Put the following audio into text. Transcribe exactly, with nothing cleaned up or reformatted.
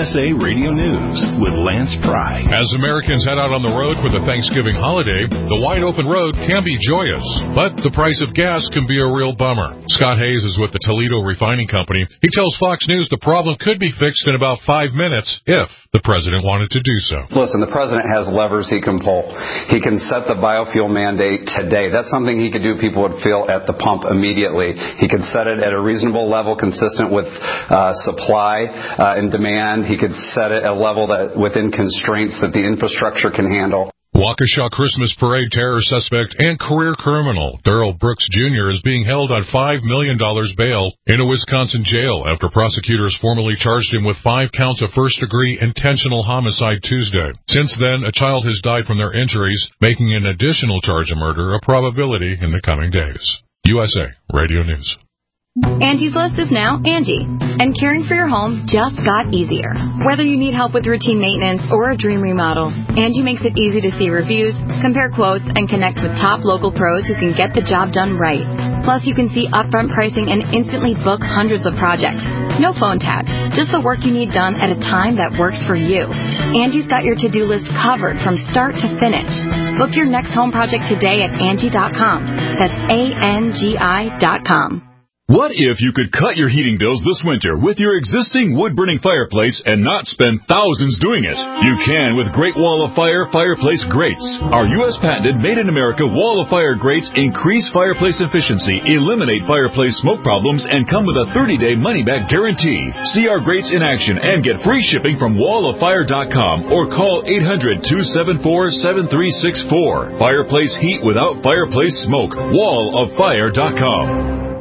S A Radio News with Lance Pry. As Americans head out on the road for the Thanksgiving holiday, the wide-open road can be joyous, but the price of gas can be a real bummer. Scott Hayes is with the Toledo Refining Company. He tells Fox News the problem could be fixed in about five minutes if the president wanted to do so. Listen, the president has levers he can pull. He can set the biofuel mandate today. That's something he could do people would feel at the pump immediately. He could set it at a reasonable level consistent with uh, supply uh, and demand. He could set it at a level that within constraints that the infrastructure can handle. Waukesha Christmas Parade terror suspect and career criminal Darrell Brooks Junior is being held on five million dollars bail in a Wisconsin jail after prosecutors formally charged him with five counts of first-degree intentional homicide Tuesday. Since then, a child has died from their injuries, making an additional charge of murder a probability in the coming days. U S A Radio News. Angie's List is now Angie, and caring for your home just got easier. Whether you need help with routine maintenance or a dream remodel, Angie makes it easy to see reviews, compare quotes, and connect with top local pros who can get the job done right. Plus, you can see upfront pricing and instantly book hundreds of projects. No phone tag, just the work you need done at a time that works for you. Angie's got your to-do list covered from start to finish. Book your next home project today at Angie dot com. That's A N G I dot com. What if you could cut your heating bills this winter with your existing wood-burning fireplace and not spend thousands doing it? You can with Great Wall of Fire fireplace grates. Our U S patented made-in-America Wall of Fire grates increase fireplace efficiency, eliminate fireplace smoke problems, and come with a thirty-day money-back guarantee. See our grates in action and get free shipping from wall of fire dot com or call eight hundred, two seven four, seven three six four. Fireplace heat without fireplace smoke. wall of fire dot com.